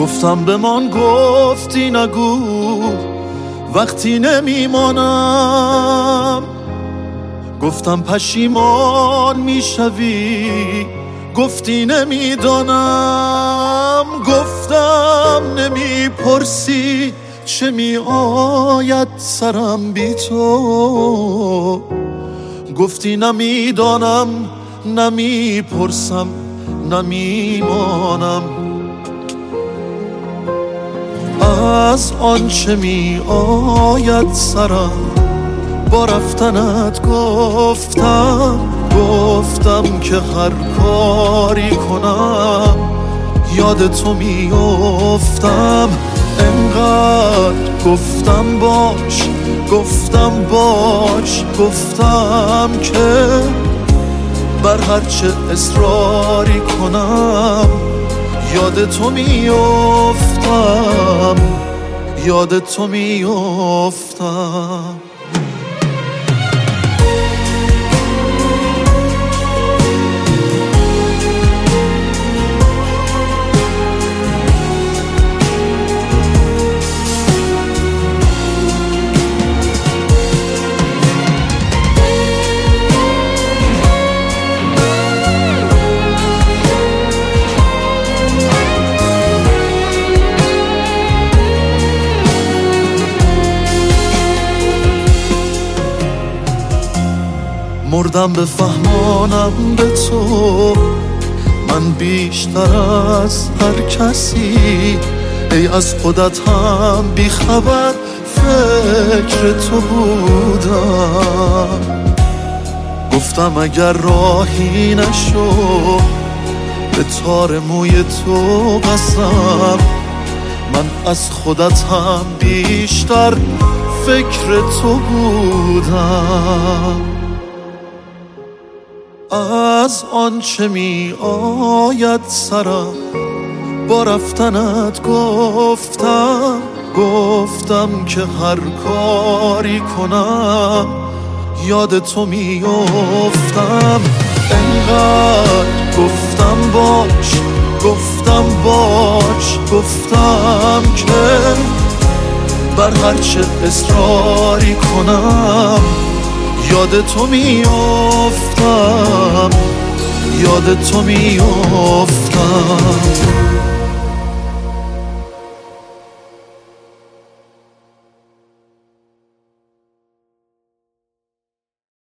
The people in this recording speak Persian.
گفتم بمان، گفتی نگو وقتی نمیمانم. گفتم پشیمان میشوی، گفتی نمیدانم. گفتم نمیپرسی چه میآید سرم بی تو، گفتی نمیدانم، نمیپرسم، نمیمانم. از آنچه می آید سرم با رفتنت گفتم که هر کاری کنم یاد تو می افتم. انقدر گفتم باش، گفتم که بر هرچه اصراری کنم یاد تو می افتم، یاد تو می افتم. مردم بفهمانم به تو من بیشتر از هر کسی، ای از خودت هم بیخبر فکر تو بودم. گفتم اگر راهی نشو به تار موی تو قسم، من از خودت هم بیشتر فکر تو بودم. از آنچه می آید سرم با رفتنت گفتم که هر کاری کنم یاد تو می افتم. انقدر گفتم باش، گفتم که بر هرچه اصراری کنم یاد تو می افتم، یاد تو می افتم.